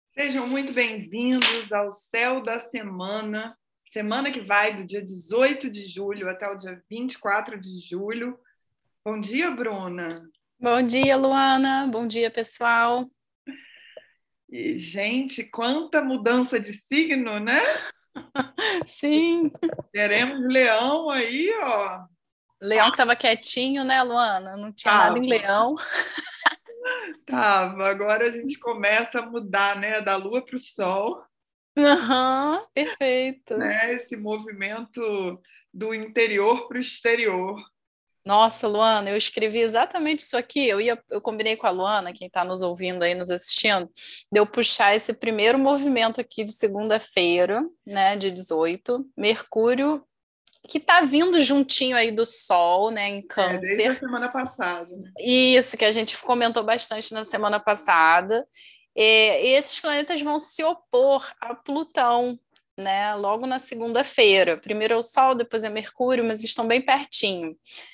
Sejam muito bem-vindos ao Céu da Semana, semana que vai do dia 18 de julho até o dia 24 de julho. Bom dia, Bruna. Bom dia, Luana. Bom dia, pessoal. E, gente, quanta mudança de signo, né? Sim, Teremos Leão aí, ó. Leão que estava quietinho, né, Luana? Não tinha nada em Tava, Leão. tava. Agora a gente começa a mudar, né? Da Lua para o Sol, Aham, perfeito. né? Esse movimento do interior para o exterior. Nossa, Luana, eu escrevi exatamente isso aqui. Eu combinei com a Luana, quem está nos ouvindo aí, nos assistindo, de eu puxar esse primeiro movimento aqui de segunda-feira, né, de 18, Mercúrio, que está vindo juntinho aí do Sol, né, em Desde Câncer. a semana passada, né? Isso que a gente comentou bastante na semana passada. Esses planetas vão se opor a Plutão, né? Logo na segunda-feira. Primeiro é o Sol, depois é Mercúrio, mas estão bem pertinho.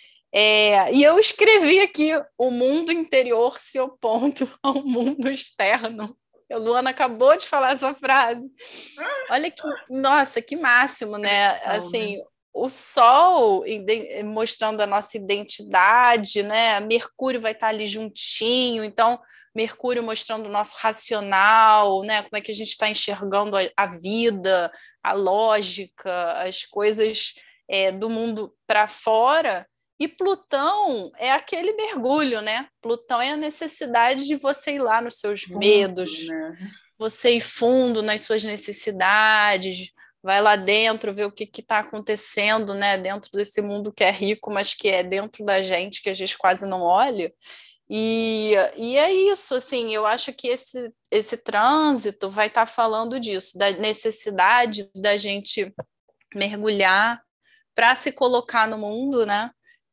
E eu escrevi aqui o mundo interior se opondo ao mundo externo. A Luana acabou de falar essa frase. Olha que, nossa, que máximo, né? Conexão, né? Assim, o Sol mostrando a nossa identidade, né? Mercúrio vai estar ali juntinho, então Mercúrio mostrando o nosso racional, né? Como é que a gente está enxergando a vida, a lógica, as coisas do mundo para fora. E Plutão é aquele mergulho, né? Plutão é a necessidade de você ir lá nos seus Fundo, medos, né? você ir fundo nas suas necessidades, vai lá dentro ver o que está acontecendo, né, dentro desse mundo que é rico, mas que é dentro da gente, que a gente quase não olha. E é isso, assim, eu acho que esse trânsito vai estar falando disso, da necessidade da gente mergulhar para se colocar no mundo, né?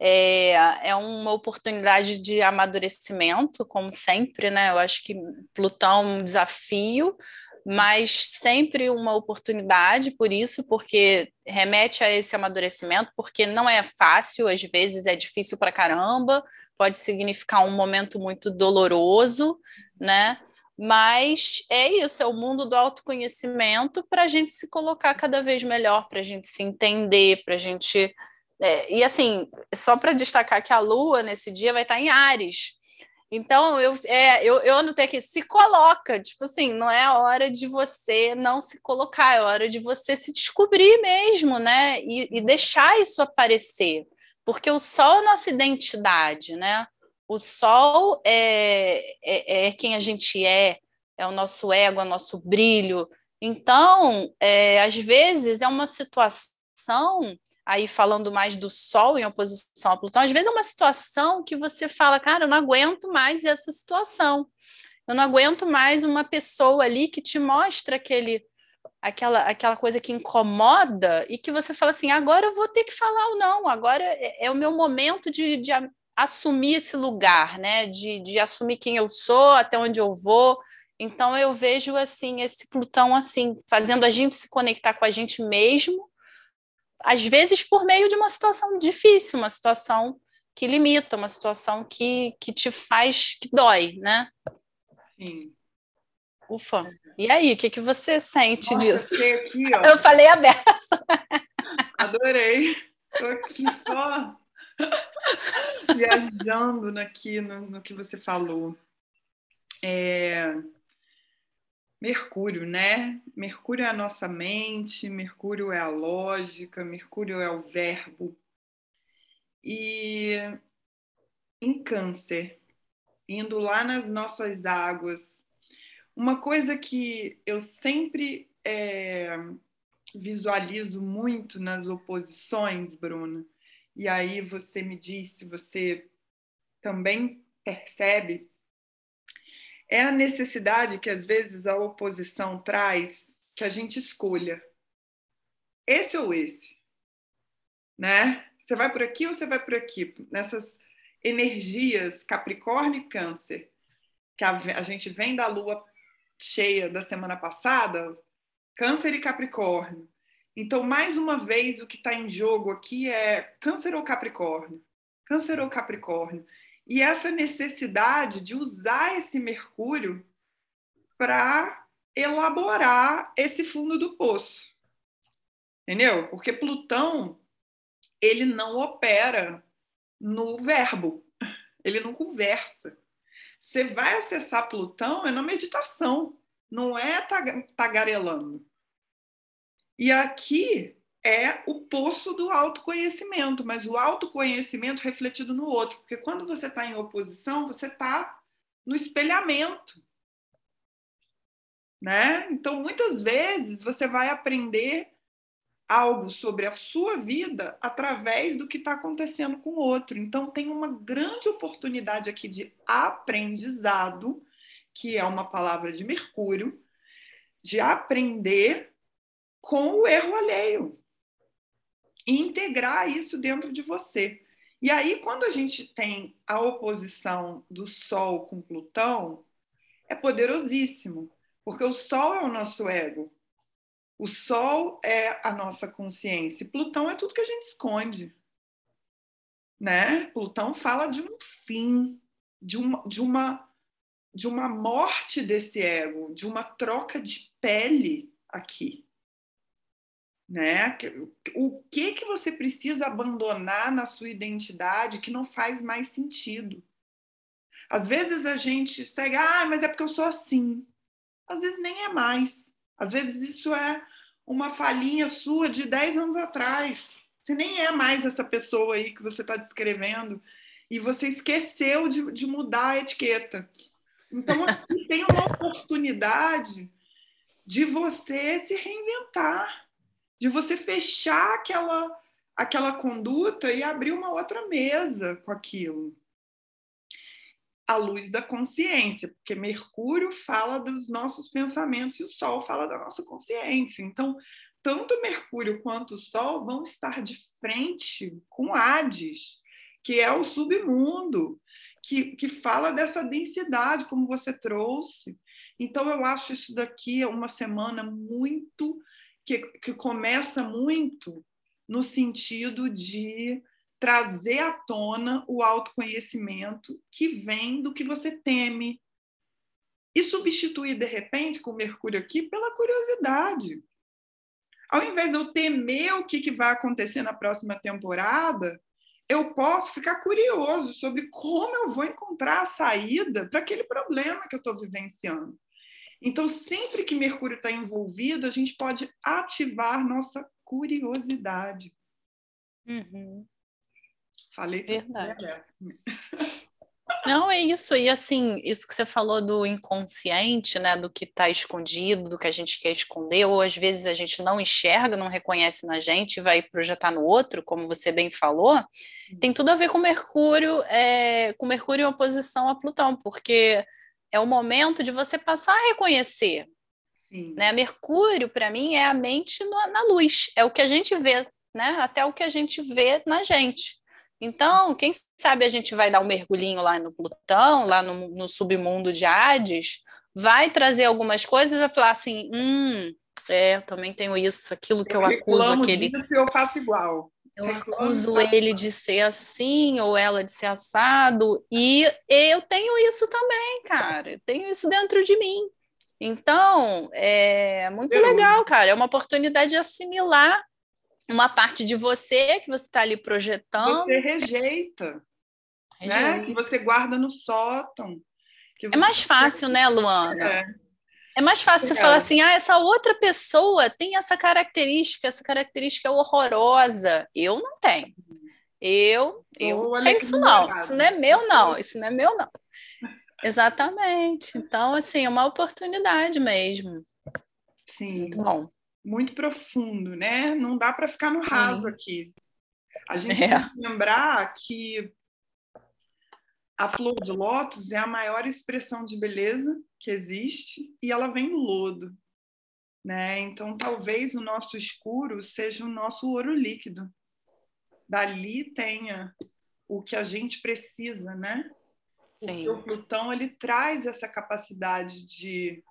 É uma oportunidade de amadurecimento, como sempre, né? Eu acho que Plutão é um desafio, mas sempre uma oportunidade por isso, porque remete a esse amadurecimento, porque não é fácil, às vezes é difícil para caramba, pode significar um momento muito doloroso, né? Mas é isso, é o mundo do autoconhecimento para a gente se colocar cada vez melhor, para a gente se entender, para a gente. E assim, só para destacar que a Lua nesse dia vai estar em Áries. Então, eu anotei aqui, se coloca, tipo assim, não é a hora de você não se colocar, é a hora de você se descobrir mesmo, né? E deixar isso aparecer. Porque o sol é a nossa identidade, né? O sol é quem a gente é o nosso ego, é o nosso brilho. Então, às vezes é uma situação, aí falando mais do Sol em oposição a Plutão, às vezes é uma situação que você fala, cara, eu não aguento mais essa situação. Eu não aguento mais uma pessoa ali que te mostra aquela coisa que incomoda e que você fala assim, agora eu vou ter que falar ou não, agora é o meu momento de assumir esse lugar, né? De assumir quem eu sou, até onde eu vou. Então eu vejo assim esse Plutão assim, fazendo a gente se conectar com a gente mesmo, às vezes por meio de uma situação difícil, uma situação que limita, uma situação que te faz, que dói, né? Sim. Ufa. E aí, o que você sente Nossa, eu disso? fiquei aqui, ó. Eu falei aberto. Adorei. Estou aqui só viajando no que você falou. É, Mercúrio, né? Mercúrio é a nossa mente, Mercúrio é a lógica, Mercúrio é o verbo. E em Câncer, indo lá nas nossas águas, uma coisa que eu sempre visualizo muito nas oposições, Bruna, e aí você me diz se você também percebe, é a necessidade que às vezes a oposição traz que a gente escolha esse ou esse, né? Você vai por aqui ou você vai por aqui? Nessas energias Capricórnio e Câncer, que a gente vem da lua cheia da semana passada, Câncer e Capricórnio. Então, mais uma vez, o que está em jogo aqui é Câncer ou Capricórnio? Câncer ou Capricórnio? E essa necessidade de usar esse Mercúrio para elaborar esse fundo do poço. Entendeu? Porque Plutão, ele não opera no verbo, ele não conversa. Você vai acessar Plutão é na meditação, não é tagarelando. E aqui é o poço do autoconhecimento, mas o autoconhecimento refletido no outro, porque quando você está em oposição, você está no espelhamento, né? Então, muitas vezes, você vai aprender algo sobre a sua vida através do que está acontecendo com o outro. Então, tem uma grande oportunidade aqui de aprendizado, que é uma palavra de Mercúrio, de aprender com o erro alheio e integrar isso dentro de você. E aí, quando a gente tem a oposição do Sol com Plutão, é poderosíssimo, porque o Sol é o nosso ego, o Sol é a nossa consciência, Plutão é tudo que a gente esconde, né? Plutão fala de um fim, de uma morte desse ego, de uma troca de pele aqui. Né? O que você precisa abandonar na sua identidade que não faz mais sentido? Às vezes a gente segue, mas é porque eu sou assim. Às vezes nem é mais. Às vezes isso é uma falhinha sua de 10 anos atrás. Você nem é mais essa pessoa aí que você está descrevendo e você esqueceu de mudar a etiqueta. Então, aqui tem uma oportunidade de você se reinventar, de você fechar aquela conduta e abrir uma outra mesa com aquilo. À luz da consciência, porque Mercúrio fala dos nossos pensamentos e o Sol fala da nossa consciência. Então, tanto Mercúrio quanto o Sol vão estar de frente com Hades, que é o submundo, que fala dessa densidade, como você trouxe. Então, eu acho isso daqui uma semana muito que começa muito no sentido de trazer à tona o autoconhecimento que vem do que você teme e substituir, de repente, com o Mercúrio aqui, pela curiosidade. Ao invés de eu temer o que vai acontecer na próxima temporada, eu posso ficar curioso sobre como eu vou encontrar a saída para aquele problema que eu estou vivenciando. Então, sempre que Mercúrio está envolvido, a gente pode ativar nossa curiosidade. Uhum. Falei tudo. Verdade. Não, é isso. E assim, isso que você falou do inconsciente, né? Do que está escondido, do que a gente quer esconder, ou às vezes a gente não enxerga, não reconhece na gente, vai projetar no outro, como você bem falou, tem tudo a ver com Mercúrio em oposição a Plutão, porque é o momento de você passar a reconhecer. Sim. Né? Mercúrio, para mim, é a mente na luz, é o que a gente vê, né? Até o que a gente vê na gente. Então, quem sabe a gente vai dar um mergulhinho lá no Plutão, lá no submundo de Hades, vai trazer algumas coisas e falar assim, eu também tenho isso, aquilo que eu acuso aquele. Disso e eu faço igual. Eu acuso ele de ser assim ou ela de ser assado, e eu tenho isso também, cara. Eu tenho isso dentro de mim. Então, é muito legal, cara. É uma oportunidade de assimilar uma parte de você que você está ali projetando. Você rejeita. Né? Que você guarda no sótão. É mais fácil, né, Luana? É mais fácil você falar assim, essa outra pessoa tem essa característica é horrorosa. Eu não tenho. Eu não tenho isso não. Isso não é meu, não. Isso não é meu, não. Exatamente. Então, assim, é uma oportunidade mesmo. Sim. Muito bom. Muito profundo, né? Não dá para ficar no raso aqui. A gente tem que lembrar que a flor de lótus é a maior expressão de beleza que existe e ela vem no lodo, né? Então, talvez o nosso escuro seja o nosso ouro líquido. Dali tenha o que a gente precisa, né? Porque o Plutão ele traz essa capacidade de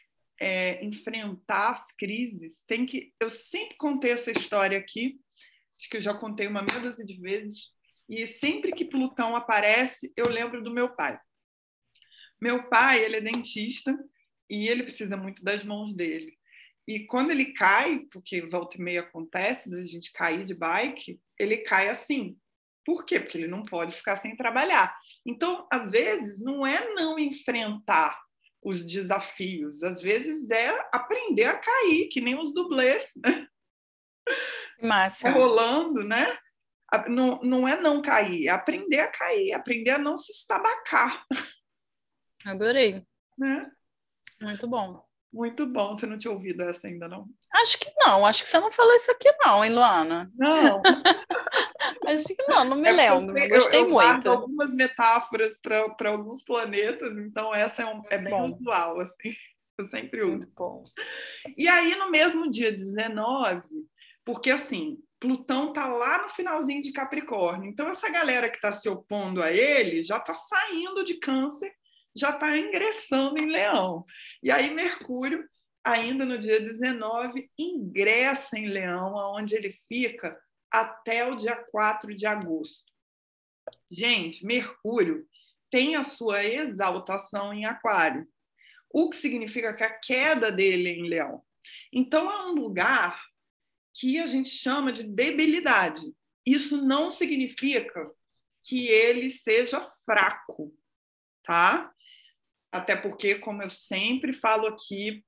enfrentar as crises. Eu sempre contei essa história aqui, acho que eu já contei uma meia dúzia de vezes, e sempre que Plutão aparece, eu lembro do meu pai. Meu pai, ele é dentista, e ele precisa muito das mãos dele. E quando ele cai, porque volta e meia acontece da gente cair de bike, ele cai assim. Por quê? Porque ele não pode ficar sem trabalhar. Então, às vezes, não é não enfrentar os desafios, às vezes é aprender a cair, que nem os dublês, né? Massa. Rolando, né? Não, não é não cair, é aprender a cair, aprender a não se estabacar. Adorei. Né? Muito bom. Muito bom. Você não tinha ouvido essa ainda, não? Acho que não. Acho que você não falou isso aqui não, hein, Luana? Não. Acho que não me É lembro. Gostei eu guardo muito. algumas metáforas para alguns planetas, então essa é Muito bem bom. usual, assim. Eu sempre uso. Muito bom. E aí, no mesmo dia 19, porque assim, Plutão tá lá no finalzinho de Capricórnio, então essa galera que está se opondo a ele já está saindo de Câncer, já está ingressando em Leão. E aí, Mercúrio, ainda no dia 19, ingressa em Leão, onde ele fica até o dia 4 de agosto. Gente, Mercúrio tem a sua exaltação em Aquário, o que significa que a queda dele é em Leão. Então, é um lugar que a gente chama de debilidade. Isso não significa que ele seja fraco, tá? Até porque, como eu sempre falo aqui,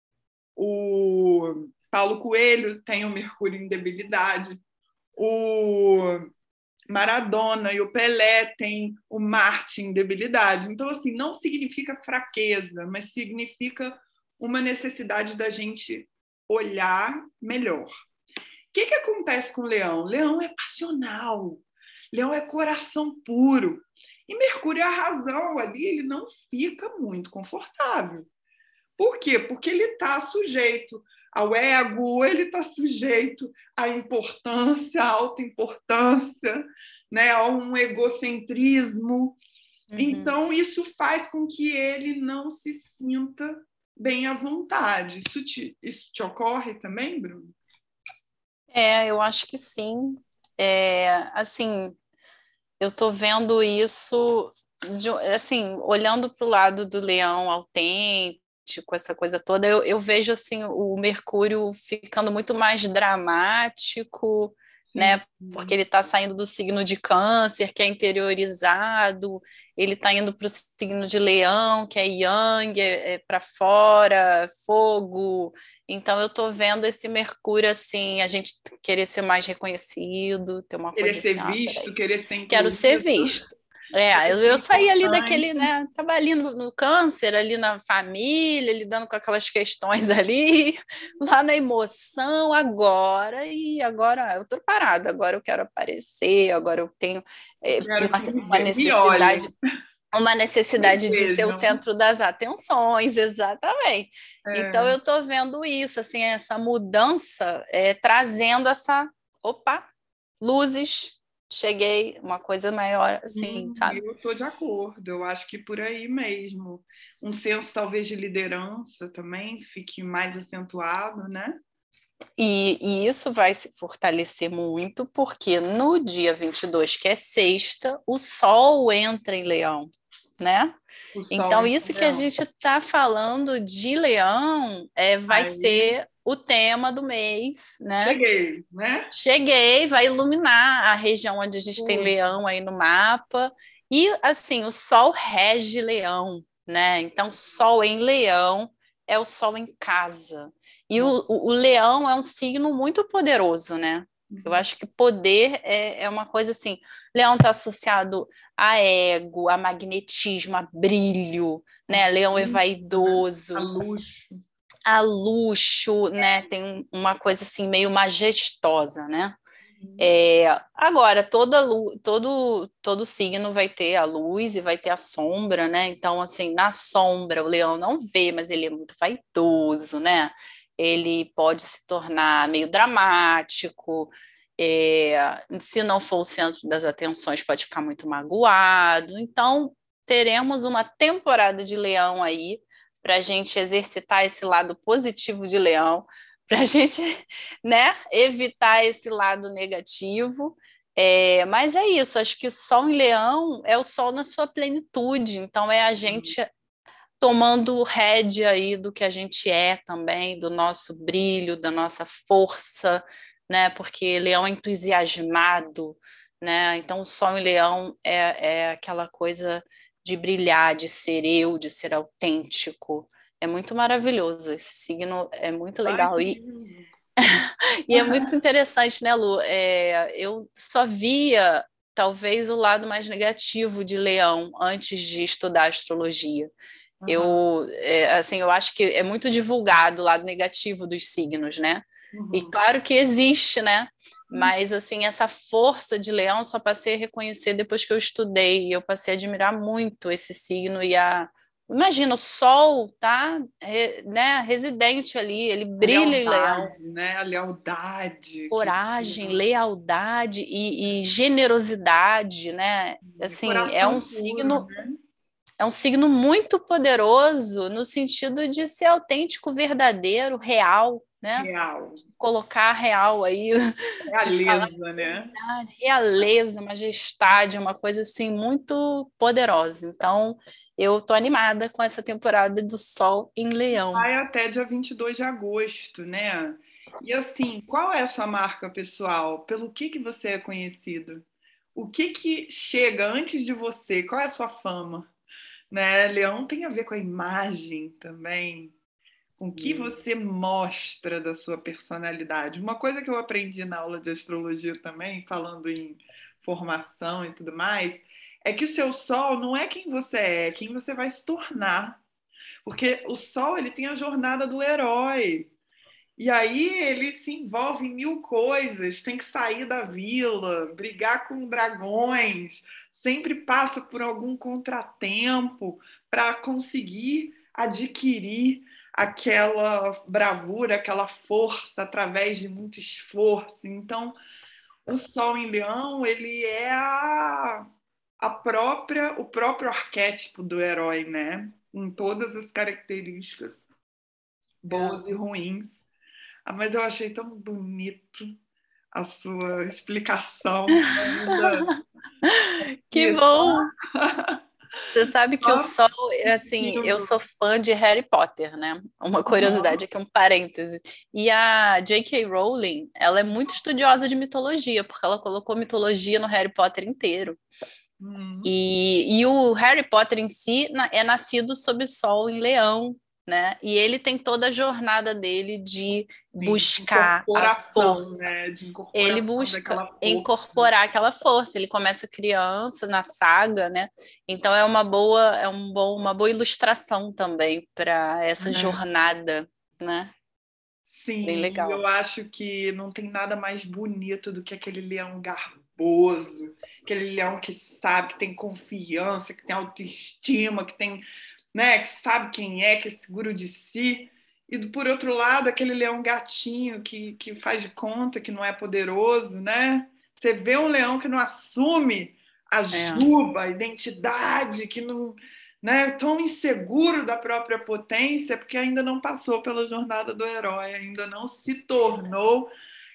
o Paulo Coelho tem o Mercúrio em debilidade, o Maradona e o Pelé têm o Marte em debilidade. Então, assim, não significa fraqueza, mas significa uma necessidade da gente olhar melhor. O que acontece com o Leão? Leão é passional, Leão é coração puro. E Mercúrio é a razão ali, ele não fica muito confortável. Por quê? Porque ele está sujeito ao ego, ele está sujeito à importância, à autoimportância, né? A um egocentrismo. Então, isso faz com que ele não se sinta bem à vontade. Isso te ocorre também, Bruno? Eu acho que sim. Assim, eu estou vendo isso, assim, olhando para o lado do leão autêntico, essa coisa toda, eu vejo assim o Mercúrio ficando muito mais dramático, né? Porque ele está saindo do signo de Câncer, que é interiorizado, ele está indo para o signo de Leão, que é Yang, é para fora, fogo. Então eu estou vendo esse Mercúrio assim, a gente querer ser mais reconhecido, ter uma Querer coisa assim, ser visto, querer ser quero incluído. ser visto. Eu saí ali daquele, né? Tava ali no câncer, ali na família, lidando com aquelas questões ali, lá na emoção, agora eu tô parada, agora eu quero aparecer, agora eu tenho uma necessidade. Uma necessidade de ser o centro das atenções, exatamente. Então, eu estou vendo isso, assim, essa mudança trazendo luzes, cheguei, uma coisa maior, assim, sabe? Eu estou de acordo, eu acho que por aí mesmo. Um senso talvez de liderança também fique mais acentuado, né? E isso vai se fortalecer muito, porque no dia 22, que é sexta, o Sol entra em Leão, né? Então, isso que a gente está falando de Leão vai ser o tema do mês, né? Cheguei, né? Cheguei, vai iluminar a região onde a gente tem Leão aí no mapa. E, assim, o Sol rege Leão, né? Então, Sol em Leão é o Sol em casa. E o Leão é um signo muito poderoso, né? Eu acho que poder é uma coisa assim. Leão está associado a ego, a magnetismo, a brilho, né? Leão é vaidoso. A luxo, né? Tem uma coisa assim meio majestosa, né? Agora, todo signo vai ter a luz e vai ter a sombra, né? Então, assim, na sombra, o leão não vê, mas ele é muito vaidoso, né? Ele pode se tornar meio dramático, se não for o centro das atenções, pode ficar muito magoado. Então, teremos uma temporada de leão aí para a gente exercitar esse lado positivo de leão, para a gente, né, evitar esse lado negativo. Mas é isso, acho que o Sol em Leão é o Sol na sua plenitude, então é a gente tomando rédea aí do que a gente é também, do nosso brilho, da nossa força, né? Porque leão é entusiasmado, né? Então o sol em leão é aquela coisa de brilhar, de ser eu, de ser autêntico. É muito maravilhoso, esse signo é muito Ai, legal. que E lindo. e é muito interessante, né, Lu? Eu só via talvez o lado mais negativo de Leão antes de estudar astrologia. Aham, Assim, eu acho que é muito divulgado o lado negativo dos signos, né? E uhum. claro que existe, né? Mas assim, essa força de Leão só passei a reconhecer depois que eu estudei, e eu passei a admirar muito esse signo e a imagina, o Sol tá, né, residente ali, ele A brilha em Leão, lealdade, né? A lealdade que coragem, lealdade e generosidade, né? é Assim, coração puro, né? é um signo muito poderoso no sentido de ser autêntico, verdadeiro, real, né? Real. Colocar real aí, de falar Realeza, né? realeza, majestade, uma coisa assim muito poderosa. Então, eu tô animada com essa temporada do Sol em Leão. Vai até dia 22 de agosto, né? E assim, qual é a sua marca pessoal? Pelo que você é conhecido? O que chega antes de você? Qual é a sua fama? Né? Leão tem a ver com a imagem também, com o que você mostra da sua personalidade. Uma coisa que eu aprendi na aula de astrologia também, falando em formação e tudo mais, é que o seu sol não é quem você é quem você vai se tornar. Porque o sol ele tem a jornada do herói. E aí ele se envolve em mil coisas, tem que sair da vila, brigar com dragões, sempre passa por algum contratempo para conseguir adquirir aquela bravura, aquela força através de muito esforço. Então, o Sol em Leão, ele é o próprio arquétipo do herói, né? Em todas as características, boas e ruins. Ah, mas eu achei tão bonito a sua explicação ainda. Que bom! Você sabe que o Só Sol, assim, eu sentindo. sou fã de Harry Potter, né? Uma Uhum. curiosidade aqui, um parêntese. E a J.K. Rowling, ela é muito estudiosa de mitologia, porque ela colocou mitologia no Harry Potter inteiro. Uhum. E o Harry Potter em si é nascido sob o Sol em Leão, né? E ele tem toda a jornada dele de Sim, buscar a incorporação, força. né? De Ele incorporação busca daquela força. incorporar aquela força. Ele começa criança na saga, né? Então é uma boa ilustração também para essa Né? jornada, né? Bem Sim, e legal. eu acho que não tem nada mais bonito do que aquele leão garboso, aquele leão que sabe, que tem confiança, que tem autoestima, que tem, né, que sabe quem é, que é seguro de si. E por outro lado, aquele leão gatinho que faz de conta que não é poderoso, né? Você vê um leão que não assume a É, juba, a identidade, que não, né, tão inseguro da própria potência, porque ainda não passou pela jornada do herói, ainda não se tornou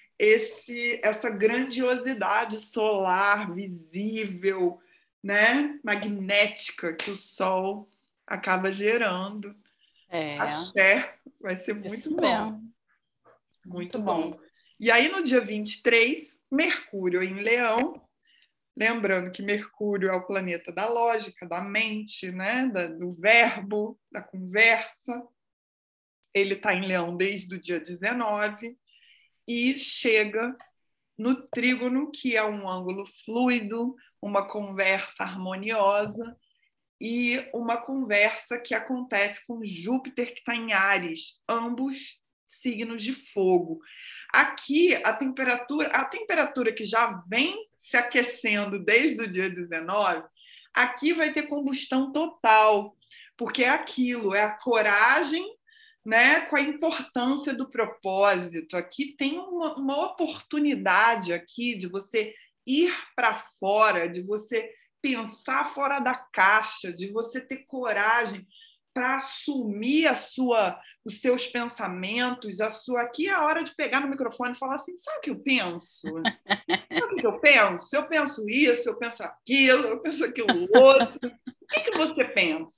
essa grandiosidade solar, visível, né, magnética que o Sol acaba gerando. é, Axé, vai ser isso muito bom, mesmo. Muito muito bom. bom. E aí, no dia 23, Mercúrio em Leão. Lembrando que Mercúrio é o planeta da lógica, da mente, né? Do verbo, da conversa. Ele está em Leão desde o dia 19 e chega no trígono, que é um ângulo fluido, uma conversa harmoniosa e uma conversa que acontece com Júpiter, que está em Áries, ambos signos de fogo. Aqui, a temperatura que já vem se aquecendo desde o dia 19, aqui vai ter combustão total, porque é aquilo, é a coragem, né, com a importância do propósito. Aqui tem uma oportunidade aqui de você ir para fora, de você pensar fora da caixa, de você ter coragem para assumir os seus pensamentos, a sua. Aqui é a hora de pegar no microfone e falar assim: sabe o que eu penso? Sabe o que eu penso? Eu penso isso, eu penso aquilo, eu penso aquilo outro. O que você pensa?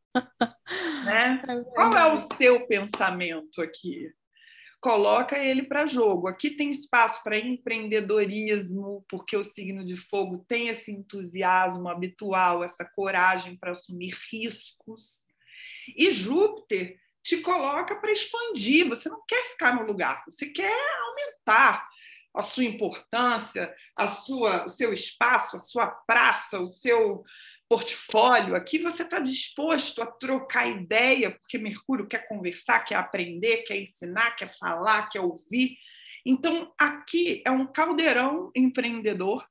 né? É Qual é o verdade. seu pensamento aqui? Coloca ele para jogo. Aqui tem espaço para empreendedorismo, porque o signo de fogo tem esse entusiasmo habitual, essa coragem para assumir riscos. E Júpiter te coloca para expandir. Você não quer ficar no lugar, você quer aumentar a sua importância, o seu espaço, a sua praça, o seu portfólio. Aqui você está disposto a trocar ideia, porque Mercúrio quer conversar, quer aprender, quer ensinar, quer falar, quer ouvir. Então, aqui é um caldeirão empreendedor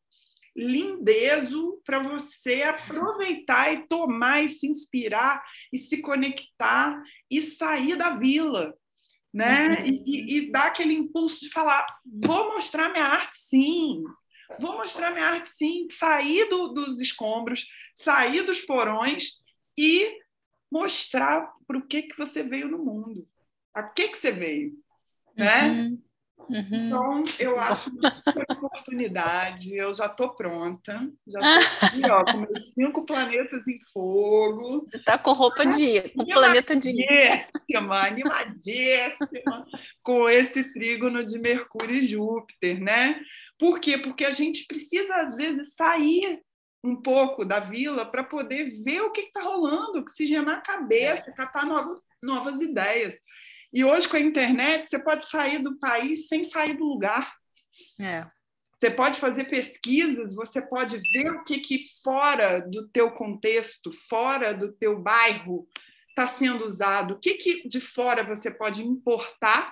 lindezo para você aproveitar e tomar e se inspirar e se conectar e sair da vila, né? E dar aquele impulso de falar: vou mostrar minha arte, sim. Vou mostrar minha arte, sim. Sair dos escombros, sair dos porões e mostrar para o que você veio no mundo. A que você veio, né? Uhum. Uhum. Então, eu Muito bom. acho uma super oportunidade. Eu já estou pronta, já estou aqui, ó, com meus 5 planetas em fogo, Você tá com roupa de, com planeta de. animadíssima, animadíssima, com esse trígono de Mercúrio e Júpiter, né? Por quê? Porque a gente precisa, às vezes, sair um pouco da vila para poder ver o que está rolando, oxigenar a cabeça, catar novas ideias. E hoje, com a internet, você pode sair do país sem sair do lugar. É. Você pode fazer pesquisas, você pode ver o que fora do teu contexto, fora do teu bairro, está sendo usado, o que de fora você pode importar,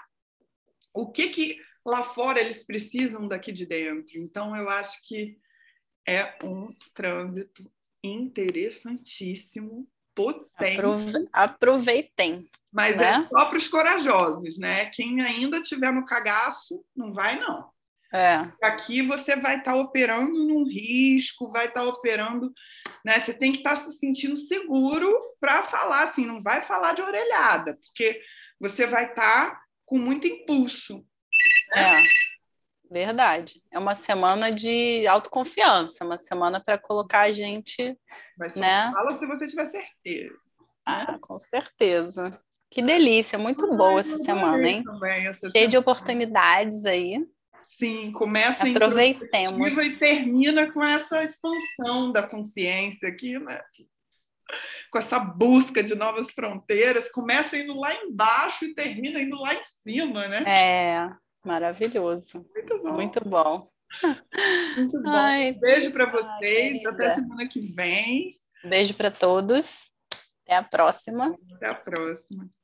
o que lá fora eles precisam daqui de dentro. Então, eu acho que é um trânsito interessantíssimo, potente, Aproveitem, mas é né? só para os corajosos, né? Quem ainda tiver no cagaço, não vai, não. É. Aqui você vai estar operando num risco, vai estar operando, né? Você tem que estar se sentindo seguro para falar assim, não vai falar de orelhada, porque você vai estar com muito impulso, né? É, verdade. É uma semana de autoconfiança, uma semana para colocar a gente, Mas só né? fala se você tiver certeza, né? Ah, com certeza. Que delícia, muito boa Ai, essa eu semana, adorei hein? também essa Cheia de semana. oportunidades aí. Sim, começa introspectiva e Aproveitemos. termina com essa expansão da consciência aqui, né? Com essa busca de novas fronteiras, começa indo lá embaixo e termina indo lá em cima, né? É, maravilhoso. Muito bom, Muito bom. muito bom. Ai, Beijo para ai, vocês, até querida. semana que vem. Beijo para todos. Até a próxima. Até a próxima.